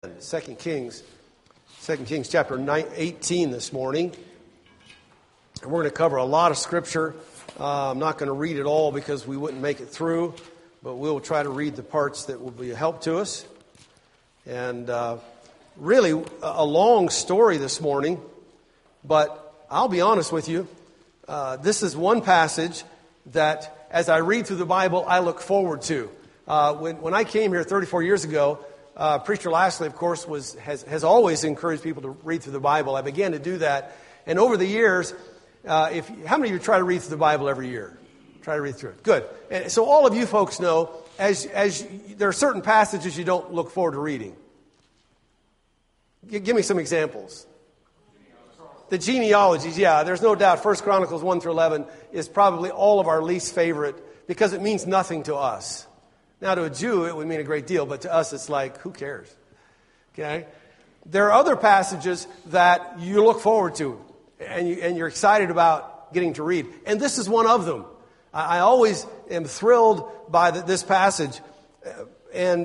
2 Kings chapter 18 this morning. And we're going to cover a lot of scripture. I'm not going to read it all because we wouldn't make it through, but we'll try to read the parts that will be a help to us. And really a long story this morning, but I'll be honest with you. This is one passage that as I read through the Bible, I look forward to. When I came here 34 years ago, Preacher Lashley, of course, has always encouraged people to read through the Bible. I began to do that. And over the years, how many of you try to read through the Bible every year? Try to read through it. Good. And so all of you folks know, as there are certain passages you don't look forward to reading. Give me some examples. The genealogies, yeah, there's no doubt. 1 Chronicles 1 through 11 is probably all of our least favorite because it means nothing to us. Now, to a Jew, it would mean a great deal, but to us, it's like, who cares? Okay? There are other passages that you look forward to, and you're excited about getting to read. And this is one of them. I always am thrilled by this passage. And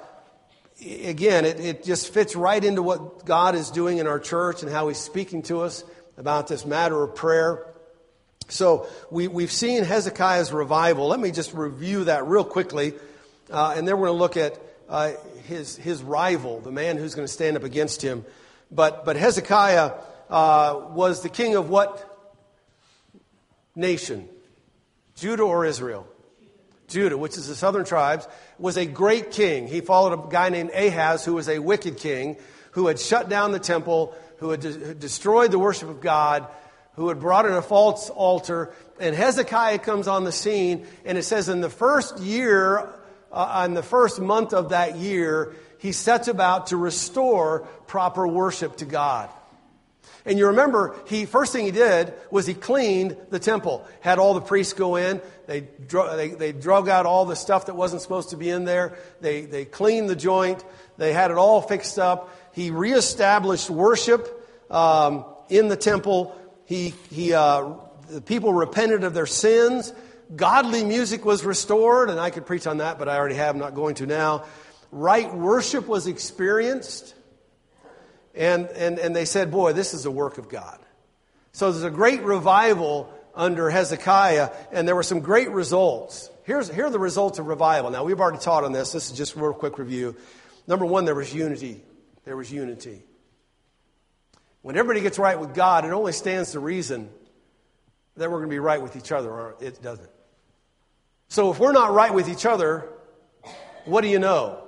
again, it just fits right into what God is doing in our church and how He's speaking to us about this matter of prayer. So we've seen Hezekiah's revival. Let me just review that real quickly. And then we're going to look at his rival, the man who's going to stand up against him. But Hezekiah was the king of what nation? Judah or Israel? Judah, which is the southern tribes, was a great king. He followed a guy named Ahaz, who was a wicked king, who had shut down the temple, who had destroyed the worship of God, who had brought in a false altar. And Hezekiah comes on the scene, and it says in the first year, on the first month of that year, he sets about to restore proper worship to God. And you remember, first thing he did was he cleaned the temple. Had all the priests go in. They drug out all the stuff that wasn't supposed to be in there. They cleaned the joint. They had it all fixed up. He reestablished worship in the temple. The people repented of their sins. Godly music was restored, and I could preach on that, but I already have. I'm not going to now. Right worship was experienced, and they said, boy, this is a work of God. So there's a great revival under Hezekiah, and there were some great results. Here are the results of revival. Now, we've already taught on this. This is just a real quick review. Number one, there was unity. There was unity. When everybody gets right with God, it only stands to reason that we're going to be right with each other, or it doesn't. So if we're not right with each other, what do you know?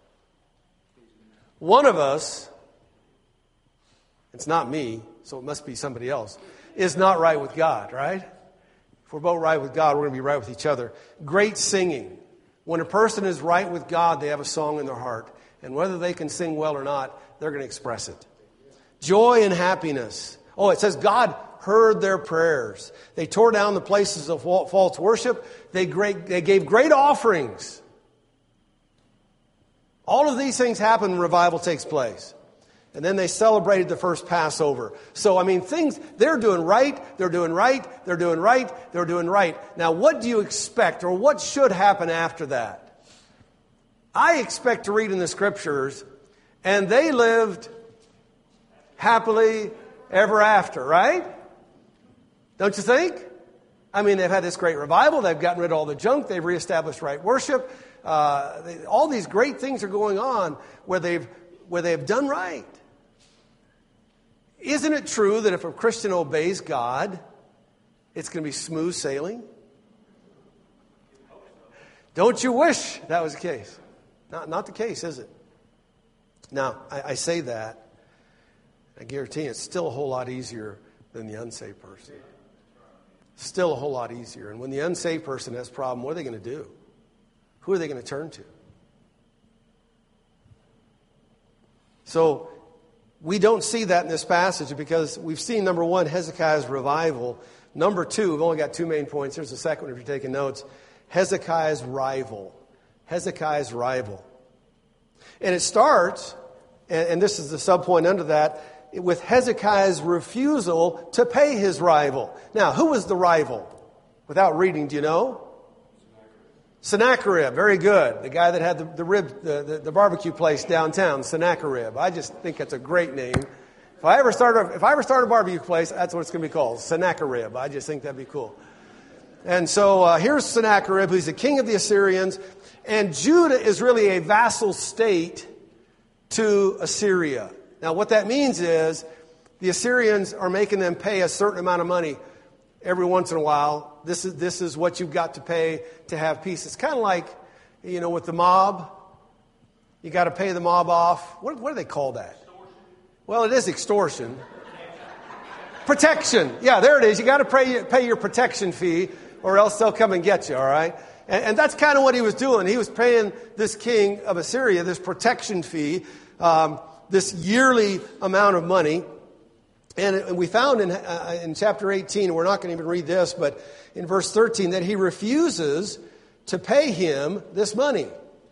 One of us, it's not me, so it must be somebody else, is not right with God, right? If we're both right with God, we're going to be right with each other. Great singing. When a person is right with God, they have a song in their heart. And whether they can sing well or not, they're going to express it. Joy and happiness. Oh, it says God heard their prayers. They tore down the places of false worship. They gave great offerings. All of these things happen when revival takes place. And then they celebrated the first Passover. So, they're doing right, they're doing right, they're doing right, they're doing right. Now, what do you expect, or what should happen after that? I expect to read in the Scriptures, and they lived happily ever after, right? Don't you think? They've had this great revival. They've gotten rid of all the junk. They've reestablished right worship. All these great things are going on where they've done right. Isn't it true that if a Christian obeys God, it's going to be smooth sailing? Don't you wish that was the case? Not the case, is it? Now, I say that. I guarantee it's still a whole lot easier than the unsaved person. Still a whole lot easier. And when the unsaved person has a problem, what are they going to do? Who are they going to turn to? So we don't see that in this passage because we've seen, number one, Hezekiah's revival. Number two, we've only got two main points. Here's the second one if you're taking notes. Hezekiah's rival. Hezekiah's rival. And it starts, and this is the subpoint under that, with Hezekiah's refusal to pay his rival. Now, who was the rival? Without reading, do you know? Sennacherib, very good. The guy that had the barbecue place downtown, Sennacherib. I just think that's a great name. If I ever start a barbecue place, that's what it's going to be called, Sennacherib. I just think that'd be cool. And so here's Sennacherib, who's the king of the Assyrians. And Judah is really a vassal state to Assyria. Now, what that means is the Assyrians are making them pay a certain amount of money every once in a while. This is what you've got to pay to have peace. It's kind of like, with the mob. You got to pay the mob off. What do they call that? Extortion. Well, it is extortion. Protection. Yeah, there it is. You got to pay your protection fee, or else they'll come and get you, all right? And that's kind of what he was doing. He was paying this king of Assyria this protection fee, this yearly amount of money. And we found in chapter 18, we're not going to even read this, but in verse 13, that he refuses to pay him this money.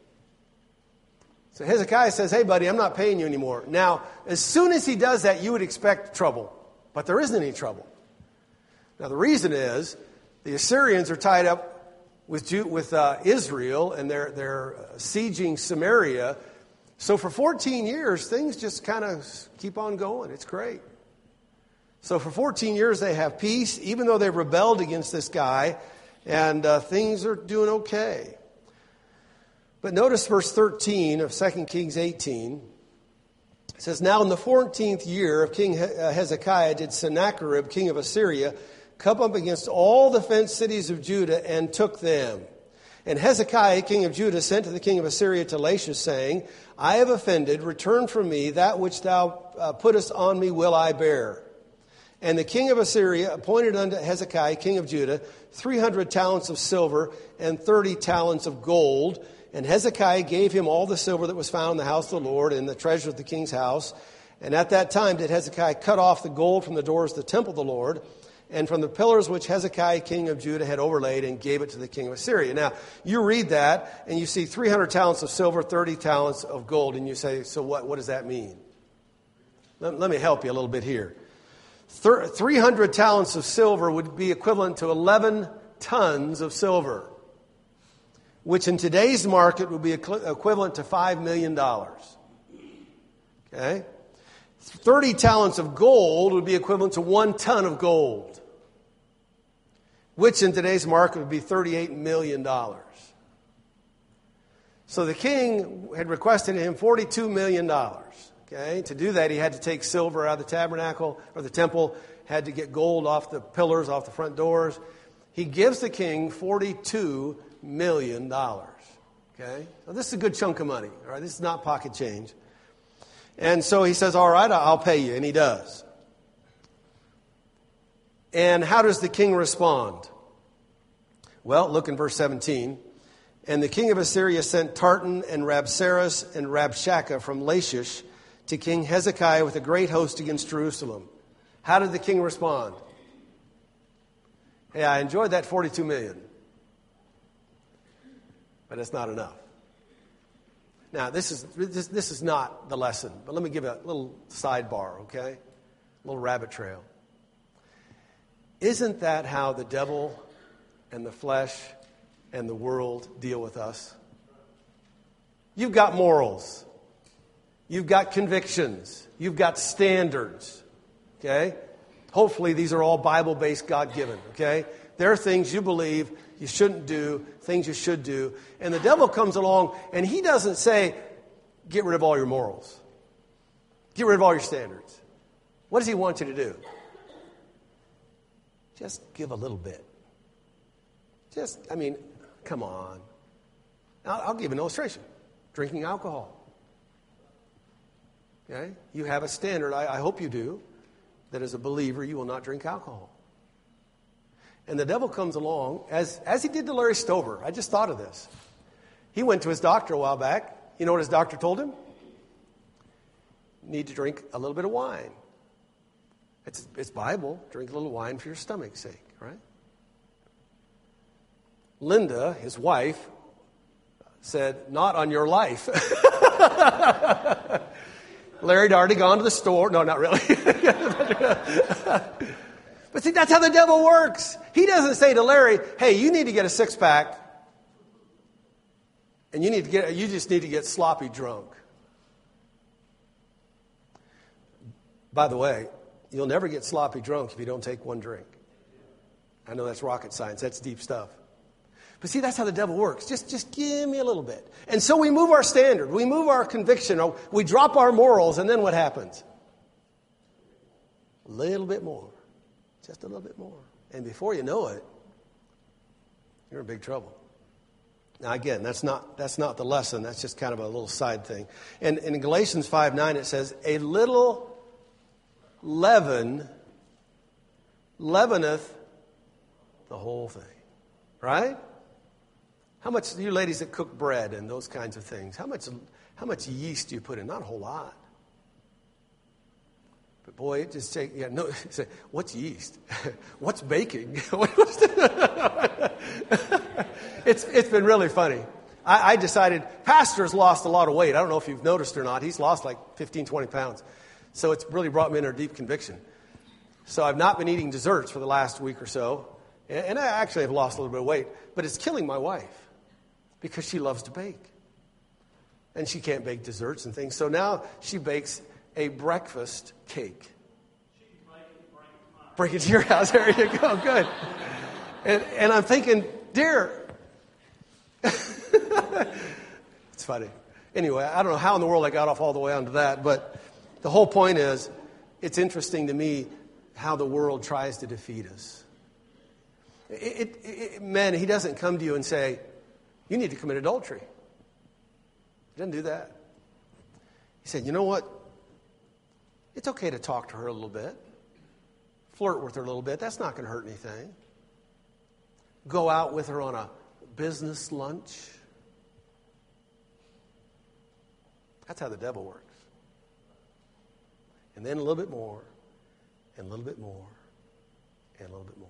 So Hezekiah says, hey, buddy, I'm not paying you anymore. Now, as soon as he does that, you would expect trouble. But there isn't any trouble. Now, the reason is the Assyrians are tied up with Israel, and they're sieging Samaria. So for 14 years, things just kind of keep on going. It's great. So for 14 years, they have peace, even though they rebelled against this guy, and things are doing okay. But notice verse 13 of 2 Kings 18. It says, now in the 14th year of King Hezekiah did Sennacherib, king of Assyria, come up against all the fenced cities of Judah and took them. And Hezekiah, king of Judah, sent to the king of Assyria to Lachish, saying, I have offended, return from me, that which thou puttest on me will I bear. And the king of Assyria appointed unto Hezekiah, king of Judah, 300 talents of silver and 30 talents of gold. And Hezekiah gave him all the silver that was found in the house of the Lord and the treasure of the king's house. And at that time did Hezekiah cut off the gold from the doors of the temple of the Lord and from the pillars which Hezekiah, king of Judah, had overlaid, and gave it to the king of Assyria. Now, you read that, and you see 300 talents of silver, 30 talents of gold, and you say, so what does that mean? Let me help you a little bit here. 300 talents of silver would be equivalent to 11 tons of silver, which in today's market would be equivalent to $5 million. Okay? 30 talents of gold would be equivalent to 1 ton of gold, which in today's market would be $38 million. So the king had requested him $42 million. Okay? To do that, he had to take silver out of the tabernacle or the temple, had to get gold off the pillars, off the front doors. He gives the king $42 million. Okay? So this is a good chunk of money. All right? This is not pocket change. And so he says, all right, I'll pay you. And he does. And how does the king respond? Well, look in verse 17. And the king of Assyria sent Tartan and Rabsaris and Rabshakeh from Lachish to King Hezekiah with a great host against Jerusalem. How did the king respond? Hey, I enjoyed that $42 million. But it's not enough. Now, this is not the lesson, but let me give a little sidebar, okay? A little rabbit trail. Isn't that how the devil and the flesh and the world deal with us? You've got morals. You've got convictions. You've got standards, okay? Hopefully these are all Bible-based, God-given, okay? There are things you believe you shouldn't do, things you should do. And the devil comes along and he doesn't say, get rid of all your morals. Get rid of all your standards. What does he want you to do? Just give a little bit. Come on. I'll give an illustration. Drinking alcohol. Okay? You have a standard, I hope you do, that as a believer you will not drink alcohol. And the devil comes along, as he did to Larry Stover. I just thought of this. He went to his doctor a while back. You know what his doctor told him? You need to drink a little bit of wine. It's Bible. Drink a little wine for your stomach's sake, right? Linda, his wife, said, not on your life. Larry had already gone to the store. No, not really. But see, that's how the devil works. He doesn't say to Larry, hey, you need to get a six-pack. And you just need to get sloppy drunk. By the way, you'll never get sloppy drunk if you don't take one drink. I know that's rocket science. That's deep stuff. But see, that's how the devil works. Just give me a little bit. And so we move our standard. We move our conviction. We drop our morals. And then what happens? A little bit more. Just a little bit more. And before you know it, you're in big trouble. Now, again, that's not the lesson. That's just kind of a little side thing. And in Galatians 5:9, it says, a little leaven leaveneth the whole thing. Right? How much, you ladies that cook bread and those kinds of things, how much yeast do you put in? Not a whole lot. But boy, it just takes, say, what's yeast? What's baking? It's been really funny. I decided, Pastor's lost a lot of weight. I don't know if you've noticed or not. He's lost like 15, 20 pounds. So it's really brought me into a deep conviction. So I've not been eating desserts for the last week or so. And I actually have lost a little bit of weight. But it's killing my wife because she loves to bake. And she can't bake desserts and things. So now she bakes a breakfast cake. Bring it to your house. There you go. Good. And I'm thinking, dear. It's funny. Anyway, I don't know how in the world I got off all the way onto that. But the whole point is, it's interesting to me how the world tries to defeat us. Man, he doesn't come to you and say, you need to commit adultery. He doesn't do that. He said, you know what? It's okay to talk to her a little bit. Flirt with her a little bit. That's not going to hurt anything. Go out with her on a business lunch. That's how the devil works. And then a little bit more, and a little bit more, and a little bit more.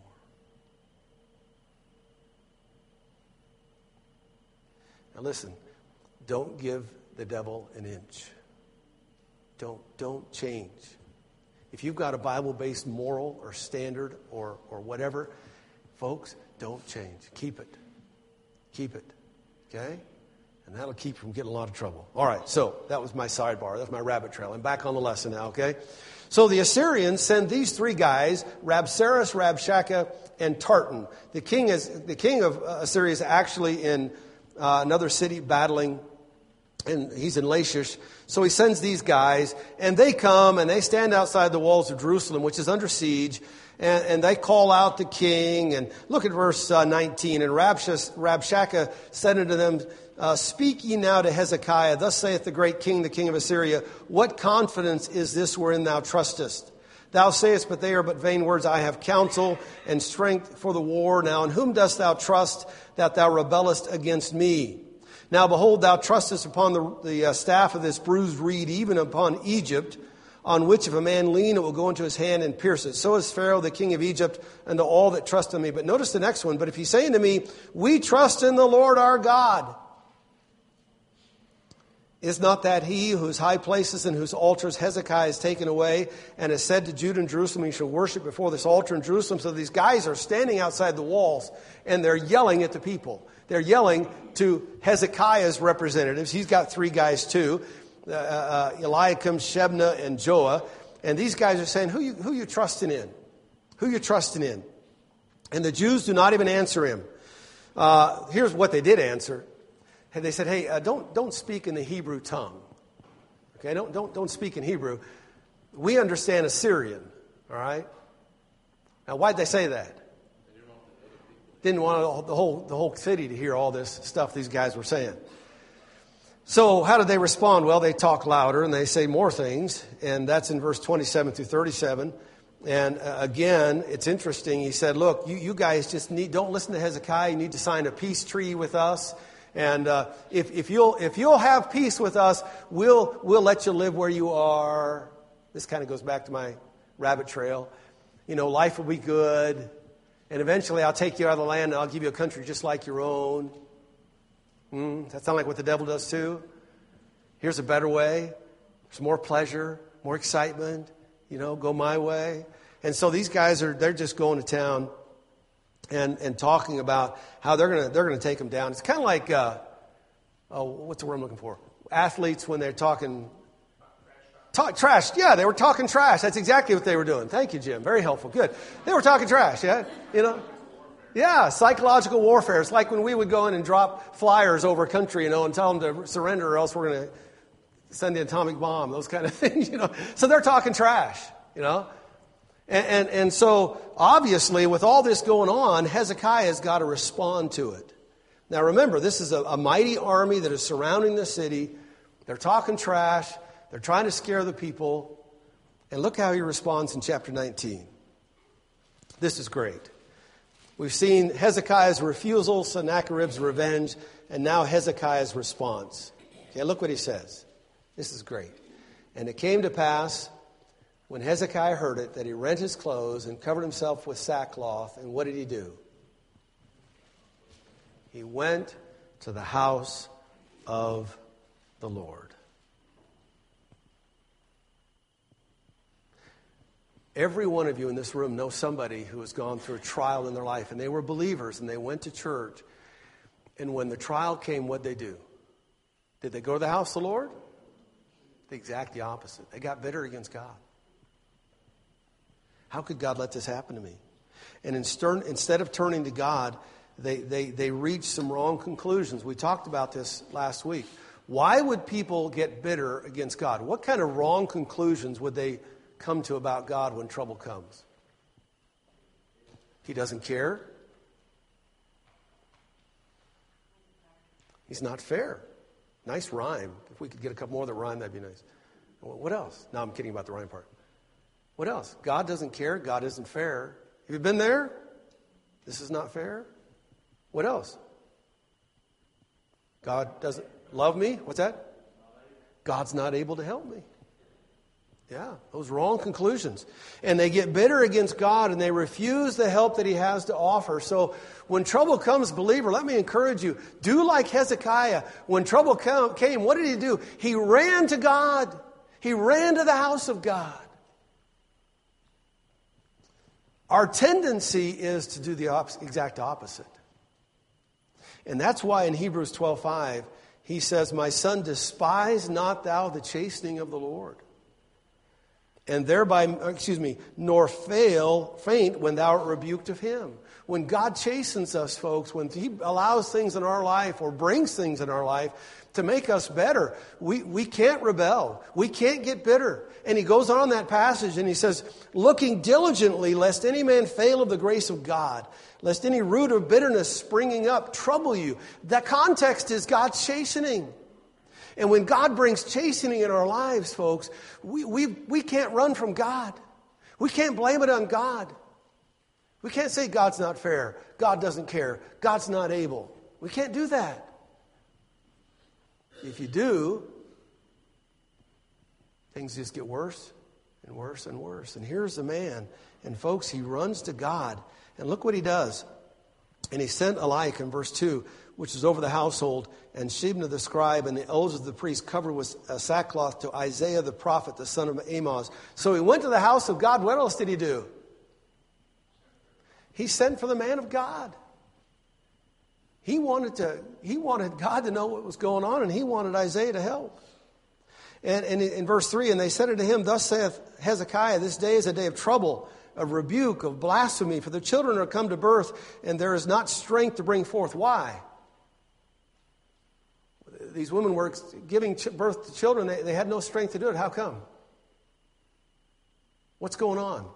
Now listen, don't give the devil an inch. Don't change. If you've got a Bible-based moral or standard or whatever, folks, don't change. Keep it. Keep it. Okay? And that'll keep you from getting a lot of trouble. All right, so that was my sidebar. That's my rabbit trail. I'm back on the lesson now, okay? So the Assyrians send these three guys, Rabsaris, Rabshakeh, and Tartan. The king of Assyria is actually in another city battling, and he's in Lachish. So he sends these guys, and they come, and they stand outside the walls of Jerusalem, which is under siege, and they call out the king. And look at verse 19. And Rabshakeh said unto them, speak ye now to Hezekiah, thus saith the great king, the king of Assyria, what confidence is this wherein thou trustest? Thou sayest, but they are but vain words. I have counsel and strength for the war. Now in whom dost thou trust that thou rebellest against me? Now behold, thou trustest upon the staff of this bruised reed, even upon Egypt, on which if a man lean, it will go into his hand and pierce it. So is Pharaoh, the king of Egypt, unto all that trust in me. But notice the next one. But if he say unto me, we trust in the Lord our God, is not that he whose high places and whose altars Hezekiah has taken away, and has said to Judah and Jerusalem, you shall worship before this altar in Jerusalem? So these guys are standing outside the walls, and they're yelling at the people. They're yelling to Hezekiah's representatives. He's got three guys too, Eliakim, Shebna, and Joah. And these guys are saying, who you trusting in? Who you trusting in? And the Jews do not even answer him. Here's what they did answer. And they said, hey, don't speak in the Hebrew tongue. Okay, don't speak in Hebrew. We understand Assyrian, all right? Now, why'd they say that? Didn't want the whole city to hear all this stuff these guys were saying. So how did they respond? Well, they talk louder and they say more things. And that's in verse 27 through 37. And again, it's interesting. He said, look, you guys just don't listen to Hezekiah. You need to sign a peace treaty with us. And if you'll have peace with us, we'll let you live where you are. This kind of goes back to my rabbit trail. You know, life will be good. And eventually I'll take you out of the land and I'll give you a country just like your own. Does that sound like what the devil does too? Here's a better way. There's more pleasure, more excitement. You know, go my way. And so these guys they're just going to town and talking about how they're gonna take them down. It's kind of like what's the word I'm looking for? Athletes when they're talking trash. Yeah, they were talking trash. That's exactly what they were doing. Thank you, Jim. Very helpful. Good. They were talking trash, yeah? Yeah, psychological warfare. It's like when we would go in and drop flyers over a country, and tell them to surrender or else we're going to send the atomic bomb, those kind of things, So they're talking trash, And so, obviously, with all this going on, Hezekiah's got to respond to it. Now, remember, this is a mighty army that is surrounding the city. They're talking trash. They're trying to scare the people. And look how he responds in chapter 19. This is great. We've seen Hezekiah's refusal, Sennacherib's revenge, and now Hezekiah's response. Okay, look what he says. This is great. And it came to pass, when Hezekiah heard it, that he rent his clothes and covered himself with sackcloth. And what did he do? He went to the house of the Lord. Every one of you in this room knows somebody who has gone through a trial in their life, and they were believers, and they went to church. And when the trial came, what'd they do? Did they go to the house of the Lord? The exact opposite. They got bitter against God. How could God let this happen to me? And instead of turning to God, they reached some wrong conclusions. We talked about this last week. Why would people get bitter against God? What kind of wrong conclusions would they come to about God when trouble comes? He doesn't care. He's not fair. Nice rhyme. If we could get a couple more of the rhyme, that'd be nice. What else? No, I'm kidding about the rhyme part. What else? God doesn't care. God isn't fair. Have you been there? This is not fair. What else? God doesn't love me. What's that? God's not able to help me. Yeah, those wrong conclusions. And they get bitter against God and they refuse the help that he has to offer. So when trouble comes, believer, let me encourage you, do like Hezekiah. When trouble came, what did he do? He ran to God. He ran to the house of God. Our tendency is to do the exact opposite. And that's why in Hebrews 12:5, he says, "My son, despise not thou the chastening of the Lord. And thereby, nor faint when thou art rebuked of him." When God chastens us, folks, when he allows things in our life or brings things in our life to make us better, we can't rebel. We can't get bitter. And he goes on that passage and he says, "Looking diligently, lest any man fail of the grace of God, lest any root of bitterness springing up trouble you." The context is God's chastening. And when God brings chastening in our lives, folks, we can't run from God. We can't blame it on God. We can't say God's not fair. God doesn't care. God's not able. We can't do that. If you do, things just get worse and worse and worse. And here's the man. And folks, he runs to God. And look what he does. And he sent Eliakim, verse 2, which is over the household, and Shebna the scribe, and the elders of the priest covered with sackcloth to Isaiah the prophet, the son of Amoz. So he went to the house of God. What else did he do? He sent for the man of God. He wanted God to know what was going on, and he wanted Isaiah to help. And in verse 3, "And they said unto him, Thus saith Hezekiah, this day is a day of trouble, of rebuke, of blasphemy, for the children are come to birth, and there is not strength to bring forth." Why? These women were giving birth to children. They had no strength to do it. How come? What's going on?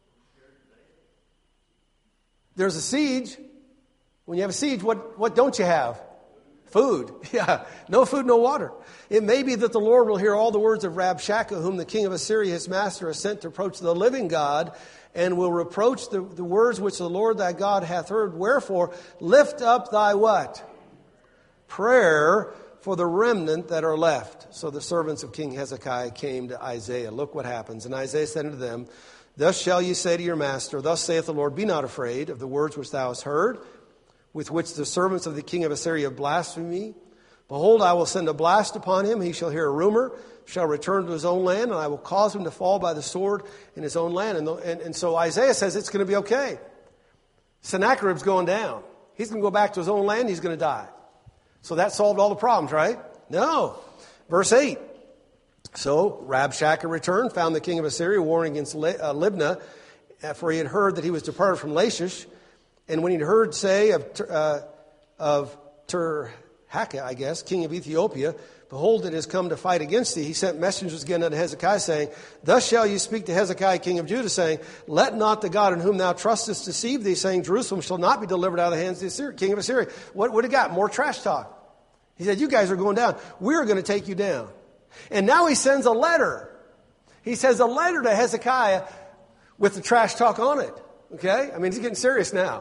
There's a siege. When you have a siege, what don't you have? Food. Yeah, no food, no water. It may be that the Lord will hear all the words of Rabshakeh, whom the king of Assyria, his master, has sent to approach the living God, and will reproach the words which the Lord thy God hath heard. Wherefore, lift up thy what? Prayer for the remnant that are left. So the servants of King Hezekiah came to Isaiah. Look what happens. And Isaiah said unto them, Thus shall ye say to your master, Thus saith the Lord, Be not afraid of the words which thou hast heard, with which the servants of the king of Assyria have blasphemed me. Behold, I will send a blast upon him. He shall hear a rumor, shall return to his own land, and I will cause him to fall by the sword in his own land. And so Isaiah says it's going to be okay. Sennacherib's going down. He's going to go back to his own land. He's going to die. So that solved all the problems, right? No. Verse 8. So Rabshakeh returned, found the king of Assyria warring against Libnah, for he had heard that he was departed from Lachish. And when he'd heard say of Tirhakah, I guess, king of Ethiopia, behold, it has come to fight against thee. He sent messengers again unto Hezekiah, saying, Thus shall you speak to Hezekiah, king of Judah, saying, Let not the God in whom thou trustest deceive thee, saying, Jerusalem shall not be delivered out of the hands of the king of Assyria. What he got? More trash talk. He said, you guys are going down. We're going to take you down. And now he sends a letter. He sends a letter to Hezekiah with the trash talk on it. Okay? I mean, he's getting serious now.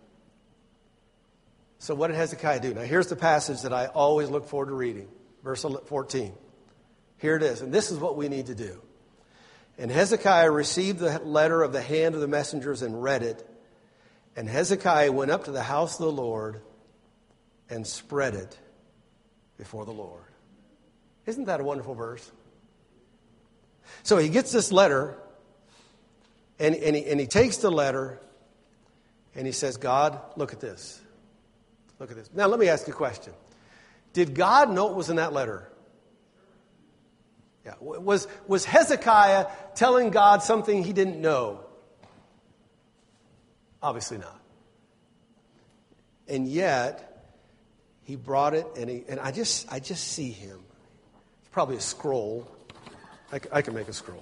So what did Hezekiah do? Now here's the passage that I always look forward to reading. Verse 14. Here it is. And this is what we need to do. And Hezekiah received the letter of the hand of the messengers and read it. And Hezekiah went up to the house of the Lord and spread it before the Lord. Isn't that a wonderful verse? So he gets this letter, and he takes the letter, and he says, God, look at this. Look at this. Now, let me ask you a question. Did God know what was in that letter? Yeah. Was Hezekiah telling God something he didn't know? Obviously not. And yet, he brought it, and I just see him. It's probably a scroll. I can make a scroll.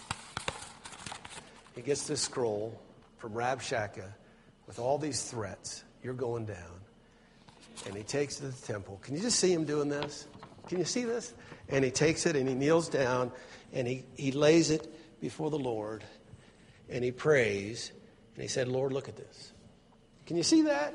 He gets this scroll from Rabshakeh with all these threats. You're going down. And he takes it to the temple. Can you just see him doing this? Can you see this? And he takes it and he kneels down and he lays it before the Lord and he prays. And he said, Lord, look at this. Can you see that?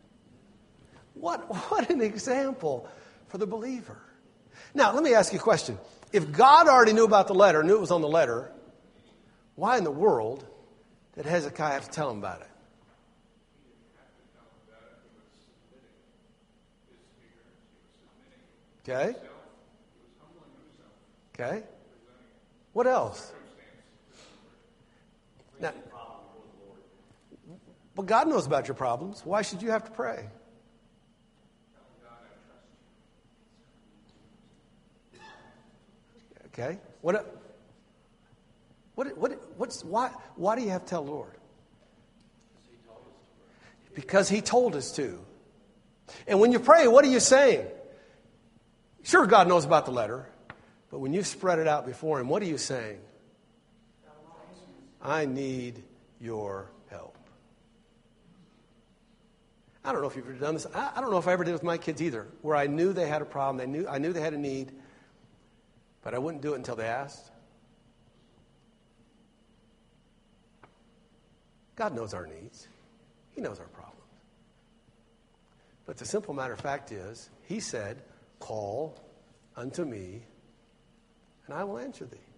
What an example for the believer. Now, let me ask you a question. If God already knew about the letter, knew it was on the letter, why in the world did Hezekiah have to tell him about it? Okay. Okay. What else? Now, well, God knows about your problems. Why should you have to pray? Okay. Why do you have to tell the Lord? Because He told us to. And when you pray, what are you saying? Sure, God knows about the letter, but when you spread it out before Him, what are you saying? I need your help. I don't know if you've ever done this. I don't know if I ever did with my kids either, where I knew they had a problem. I knew they had a need, but I wouldn't do it until they asked. God knows our needs. He knows our problems. But the simple matter of fact is, He said, call unto me, and I will answer thee.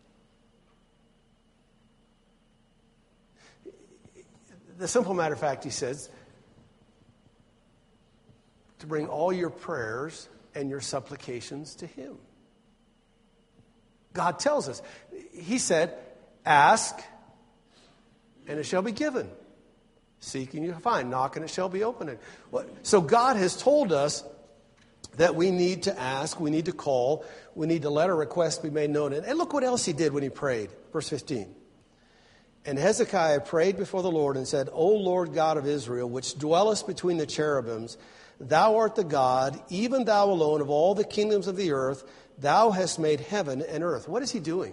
The simple matter of fact, He says, to bring all your prayers and your supplications to Him. God tells us. He said, ask, and it shall be given. Seek, and you find. Knock, and it shall be opened. So God has told us that we need to ask, we need to call, we need to let our requests be made known. And look what else he did when he prayed. Verse 15. And Hezekiah prayed before the Lord and said, O Lord God of Israel, which dwellest between the cherubims, thou art the God, even thou alone of all the kingdoms of the earth. Thou hast made heaven and earth. What is he doing?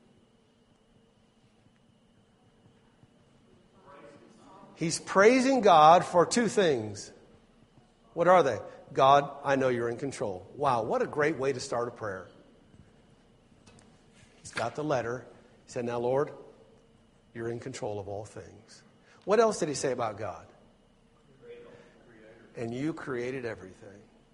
He's praising God for two things. What are they? God, I know you're in control. Wow, what a great way to start a prayer. He's got the letter. He said, now, Lord, you're in control of all things. What else did he say about God? And you created everything.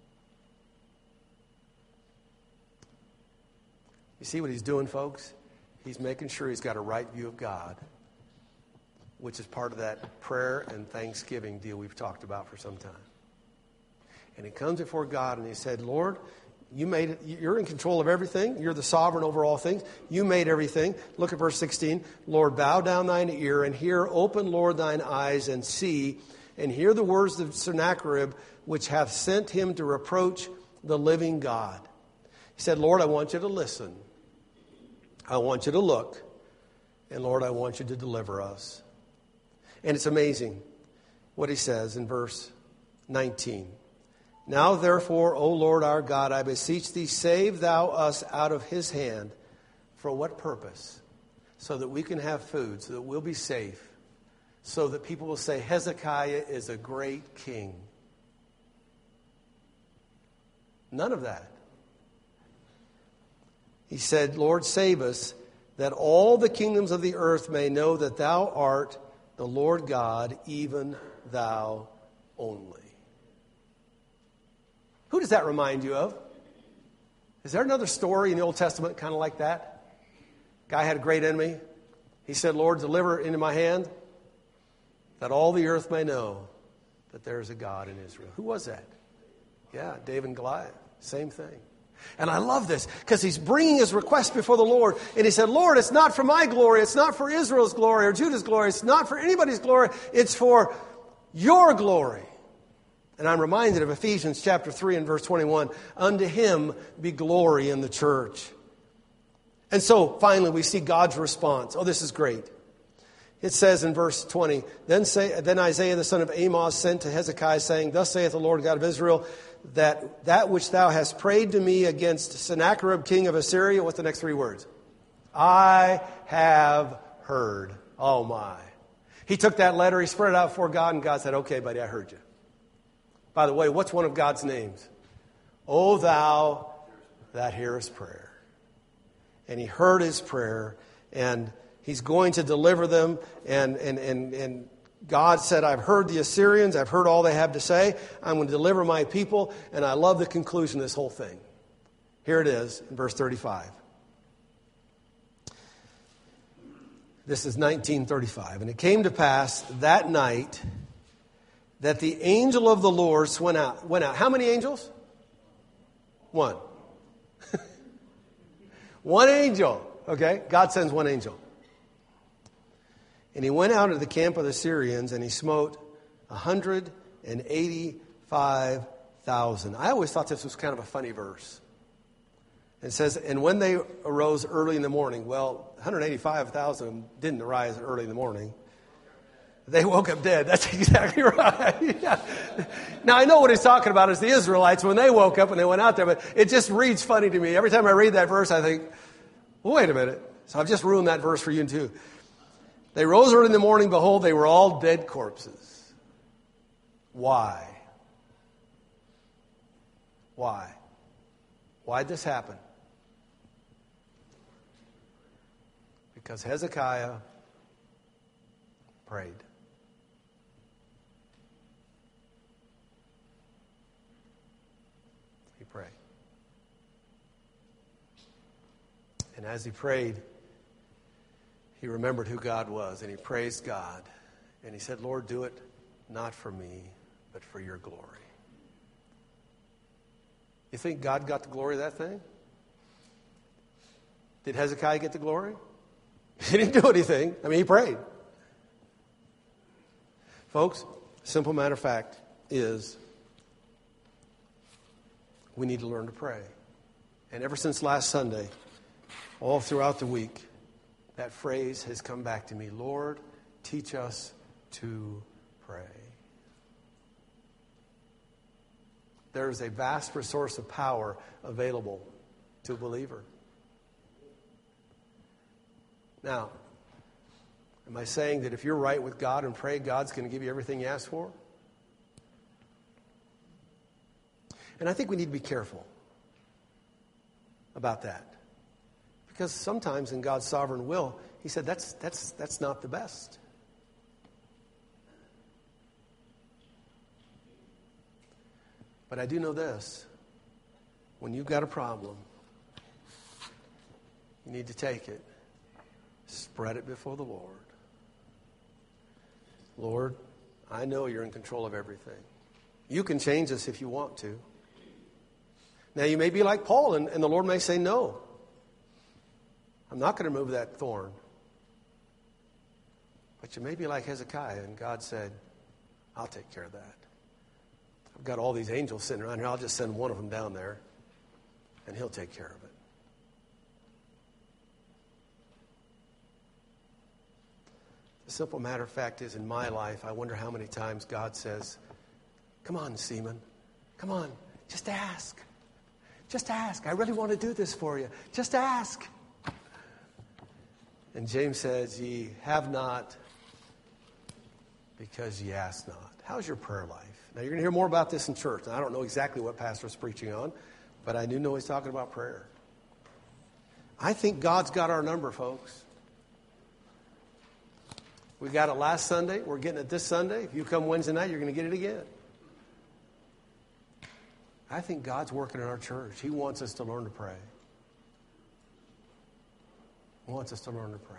You see what he's doing, folks? He's making sure he's got a right view of God, which is part of that prayer and thanksgiving deal we've talked about for some time. And he comes before God and he said, Lord, you made it. You're in control of everything. You're the sovereign over all things. You made everything. Look at verse 16. Lord, bow down thine ear and hear. Open, Lord, thine eyes and see. And hear the words of Sennacherib, which hath sent him to reproach the living God. He said, Lord, I want you to listen. I want you to look. And Lord, I want you to deliver us. And it's amazing what he says in verse 19. Now therefore, O Lord our God, I beseech thee, save thou us out of his hand. For what purpose? So that we can have food, so that we'll be safe, so that people will say, Hezekiah is a great king. None of that. He said, Lord, save us, that all the kingdoms of the earth may know that thou art the Lord God, even thou only. Who does that remind you of? Is there another story in the Old Testament kind of like that? Guy had a great enemy. He said, Lord, deliver it into my hand, that all the earth may know that there is a God in Israel. Who was that? Yeah, David and Goliath. Same thing. And I love this because he's bringing his request before the Lord. And he said, Lord, it's not for my glory. It's not for Israel's glory or Judah's glory. It's not for anybody's glory. It's for your glory. And I'm reminded of Ephesians chapter 3 and verse 21. Unto him be glory in the church. And so finally we see God's response. Oh, this is great. It says in verse 20, Then Isaiah the son of Amoz sent to Hezekiah, saying, Thus saith the Lord God of Israel, that which thou hast prayed to me against Sennacherib king of Assyria. What's the next three words? I have heard. Oh my. He took that letter, he spread it out before God, and God said, okay, buddy, I heard you. By the way, what's one of God's names? O thou that hearest prayer. And he heard his prayer, and he's going to deliver them, and God said, I've heard the Assyrians, I've heard all they have to say, I'm going to deliver my people, and I love the conclusion of this whole thing. Here it is in verse 35. This is 1935. And it came to pass that night that the angel of the Lord went out. How many angels? One. One angel. Okay? God sends one angel. And he went out of the camp of the Syrians, and he smote 185,000. I always thought this was kind of a funny verse. It says, and when they arose early in the morning, well, 185,000 didn't arise early in the morning. They woke up dead. That's exactly right. Yeah. Now, I know what he's talking about is the Israelites when they woke up and they went out there, but it just reads funny to me. Every time I read that verse, I think, well, wait a minute. So I've just ruined that verse for you too. They rose early in the morning, behold, they were all dead corpses. Why? Why? Why'd this happen? Because Hezekiah prayed. He prayed. And as he prayed, he remembered who God was, and he praised God. And he said, Lord, do it not for me, but for your glory. You think God got the glory of that thing? Did Hezekiah get the glory? He didn't do anything. I mean, he prayed. Folks, simple matter of fact is we need to learn to pray. And ever since last Sunday, all throughout the week, that phrase has come back to me. Lord, teach us to pray. There is a vast resource of power available to a believer. Now, am I saying that if you're right with God and pray, God's going to give you everything you ask for? And I think we need to be careful about that. Because sometimes in God's sovereign will, he said that's not the best. But I do know this. When you've got a problem, you need to take it. Spread it before the Lord. Lord, I know you're in control of everything. You can change this if you want to. Now, you may be like Paul, and the Lord may say, no. I'm not going to remove that thorn. But you may be like Hezekiah, and God said, I'll take care of that. I've got all these angels sitting around here. I'll just send one of them down there, and he'll take care of it. The simple matter of fact is, in my life, I wonder how many times God says, come on, Seaman. Come on. Just ask. Just ask. I really want to do this for you. Just ask. And James says, ye have not because ye ask not. How's your prayer life? Now, you're going to hear more about this in church. And I don't know exactly what pastor's preaching on, but I do know he's talking about prayer. I think God's got our number, folks. We got it last Sunday. We're getting it this Sunday. If you come Wednesday night, you're going to get it again. I think God's working in our church. He wants us to learn to pray. He wants us to learn to pray.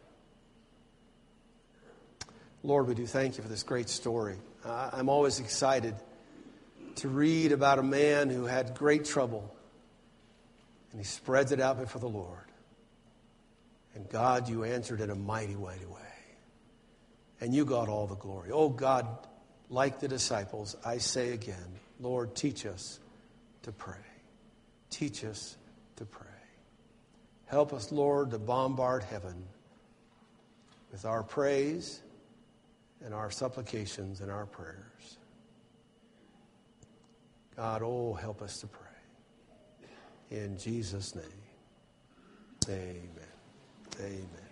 Lord, we do thank you for this great story. I'm always excited to read about a man who had great trouble, and he spreads it out before the Lord. And God, you answered in a mighty, mighty way. And you got all the glory. Oh God, like the disciples, I say again, Lord, teach us to pray. Teach us to pray. Help us, Lord, to bombard heaven with our praise and our supplications and our prayers. God, oh, help us to pray. In Jesus' name, amen. Amen.